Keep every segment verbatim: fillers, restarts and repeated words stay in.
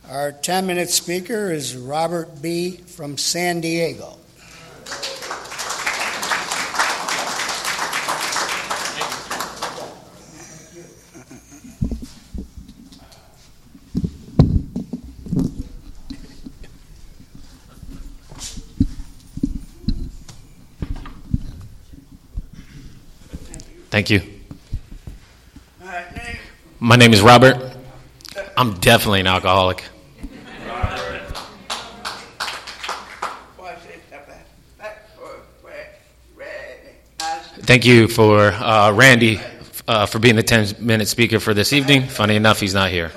Our ten-minute speaker is Robert B. from San Diego. Thank you. My name is Robert. I'm definitely an alcoholic. Thank you for uh, Randy uh, for being the ten-minute speaker for this evening. Funny enough, he's not here.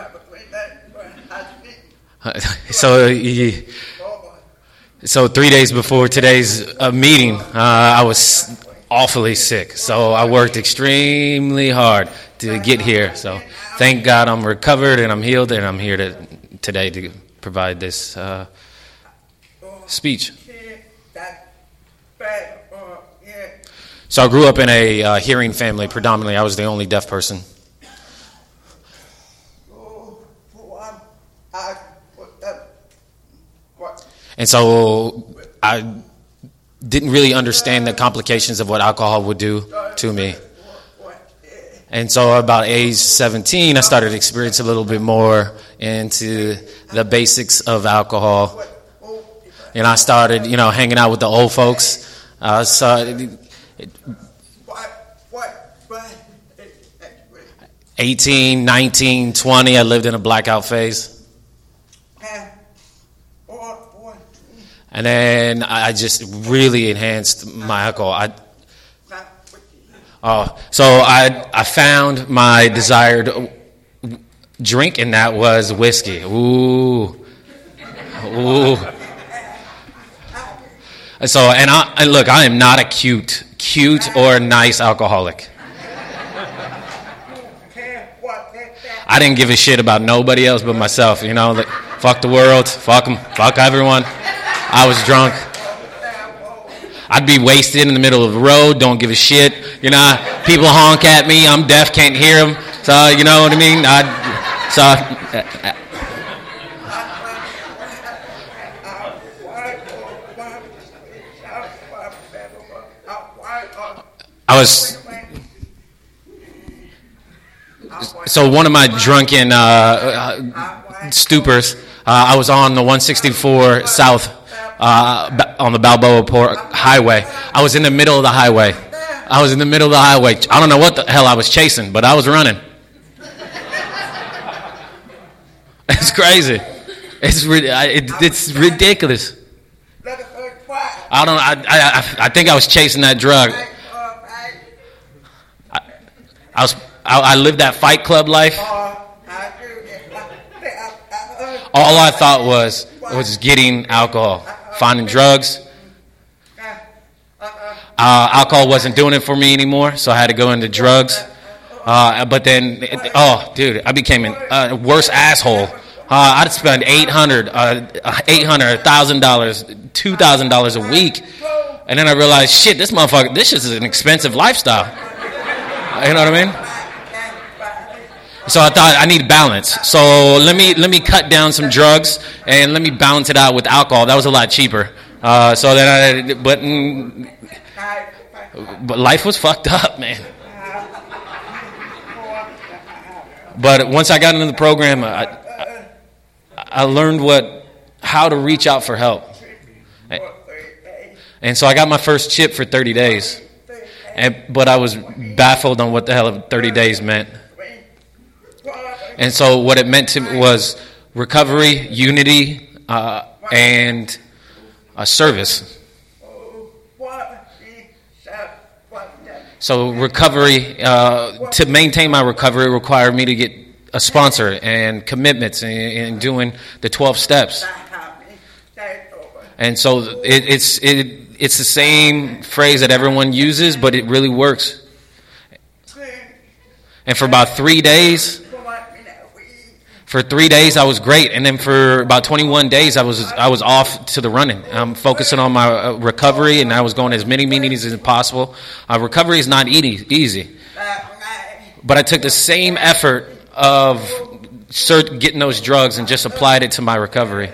so, he, so three days before today's uh, meeting, uh, I was awfully sick. So I worked extremely hard to get here. So thank God I'm recovered and I'm healed, and I'm here to, today to provide this uh, speech. So I grew up in a uh, hearing family. Predominantly, I was the only deaf person. And so I didn't really understand the complications of what alcohol would do to me. And so about age seventeen, I started to experience a little bit more into the basics of alcohol. And I started, you know, hanging out with the old folks. Uh, so eighteen, nineteen, twenty, I lived in a blackout phase. And then I just really enhanced my alcohol. I, oh, so I I found my desired drink, and that was whiskey. Ooh, ooh. So, and I and look, I am not a cute, cute or nice alcoholic. I didn't give a shit about nobody else but myself. You know, like, fuck the world, fuck them, fuck everyone. I was drunk. I'd be wasted in the middle of the road, don't give a shit. You know, people honk at me, I'm deaf, can't hear them. So, you know what I mean? I, so, I was, so one of my drunken uh, uh, stupors, uh, I was on the one sixty-four South. Uh, on the Balboa Port Highway. I was in the middle of the highway. I was in the middle of the highway. I don't know what the hell I was chasing, but I was running. It's crazy. It's it, it's ridiculous. I don't. I, I I think I was chasing that drug. I, I was. I, I lived that Fight Club life. All I thought was was getting alcohol. Finding drugs. Uh, alcohol wasn't doing it for me anymore, so I had to go into drugs. Uh, but then, it, oh, dude, I became a uh, worse asshole. Uh, I'd spend eight hundred dollars, uh, eight hundred dollars, one thousand dollars, two thousand dollars a week. And then I realized, shit, this motherfucker, this is an expensive lifestyle. You know what I mean? So I thought I need balance. So let me let me cut down some drugs and let me balance it out with alcohol. That was a lot cheaper. Uh, so then I, but but life was fucked up, man. But once I got into the program, I, I, I learned what how to reach out for help. And so I got my first chip for thirty days. And, but I was baffled on what the hell thirty days meant. And so what it meant to me was recovery, unity, uh, and uh, service. So recovery, uh, to maintain my recovery required me to get a sponsor and commitments and, and doing the twelve steps. And so it, it's it, it's the same phrase that everyone uses, but it really works. And for about three days... For three days, I was great, and then for about twenty-one days, I was I was off to the running. I'm focusing on my uh, recovery, and I was going to as many meetings as possible. Uh, recovery is not easy, easy, but I took the same effort of cert, getting those drugs and just applied it to my recovery.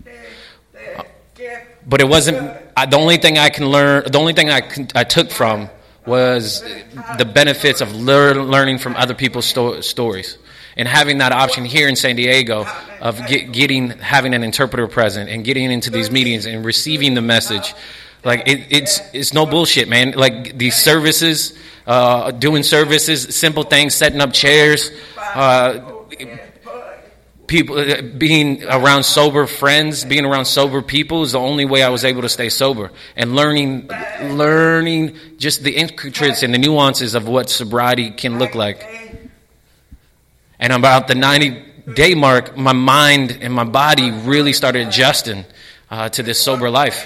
But it wasn't, I, the only thing I can learn, the only thing I, can, I took from was the benefits of lear, learning from other people's sto- stories. And having that option here in San Diego of get, getting, having an interpreter present and getting into these meetings and receiving the message. Like, it, it's it's no bullshit, man. Like, these services, uh, doing services, simple things, setting up chairs, uh, people, being around sober friends, being around sober people is the only way I was able to stay sober. And learning, learning just the intricacies and the nuances of what sobriety can look like. And about the ninety-day mark, my mind and my body really started adjusting uh, to this sober life.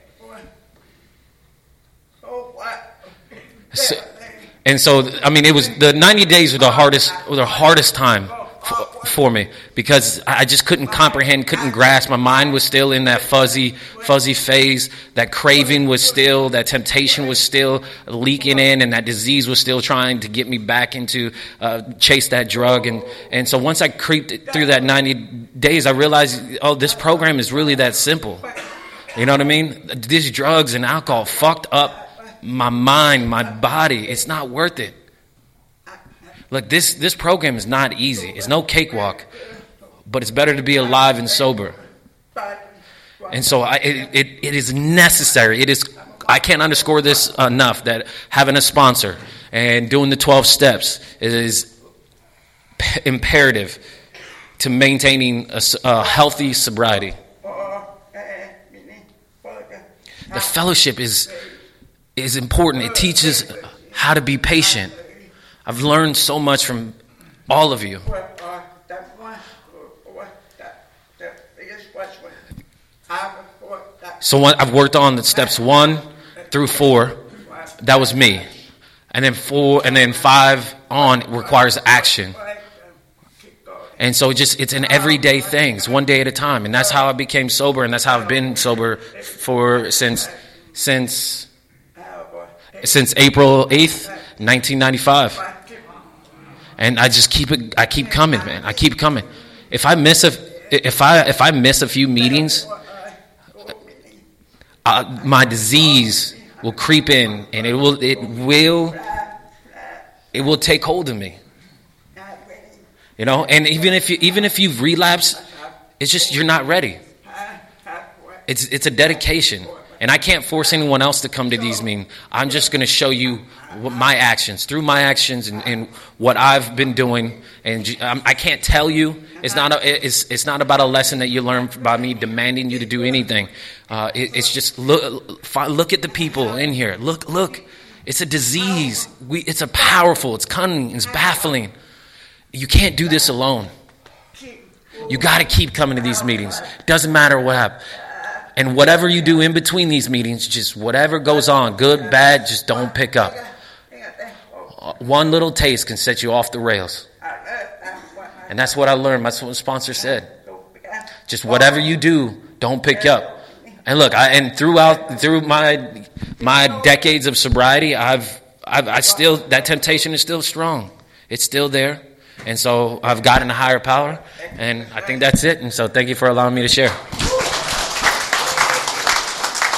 So, and so, I mean, it was the ninety days were the hardest, were the hardest time for, for me because I just couldn't comprehend, couldn't grasp. My mind was still in that fuzzy, fuzzy phase. That craving was still, that temptation was still leaking in, and that disease was still trying to get me back into uh, chase that drug. And and so once I creeped through that ninety days, I realized, oh, this program is really that simple. You know what I mean? These drugs and alcohol fucked up my mind, my body. It's not worth it. Look, this, this program is not easy. It's no cakewalk, but it's better to be alive and sober. And so I, it, it, it is necessary. It is. I can't underscore this enough that having a sponsor and doing the twelve steps is p- imperative to maintaining a, a healthy sobriety. The fellowship is is important. It teaches how to be patient. I've learned so much from all of you. So one, I've worked on the steps one through four. That was me. And then four, and then five on requires action. And so just it's an everyday thing. It's one day at a time. And that's how I became sober, and that's how I've been sober for since since since April eighth, nineteen ninety-five. And I just keep it I keep coming, man. I keep coming. If I miss a if I if I miss a few meetings, uh, my disease will creep in, and it will it will it will take hold of me. You know, and even if you even if you've relapsed, it's just you're not ready. It's it's a dedication, and I can't force anyone else to come to these meetings. I'm just going to show you what my actions, through my actions, and, and what I've been doing. And I can't tell you. It's not a, it's it's not about a lesson that you learn by me demanding you to do anything. Uh, it, it's just look look at the people in here. Look look, it's a disease. We it's a powerful. It's cunning. It's baffling. You can't do this alone. You got to keep coming to these meetings. Doesn't matter what happens. And whatever you do in between these meetings, just whatever goes on, good, bad, just don't pick up. One little taste can set you off the rails. And that's what I learned. That's what the sponsor said. Just whatever you do, don't pick up. And look, I, and throughout through my my decades of sobriety, I've, I've I still that temptation is still strong. It's still there. And so I've gotten a higher power, and I think that's it. And so thank you for allowing me to share.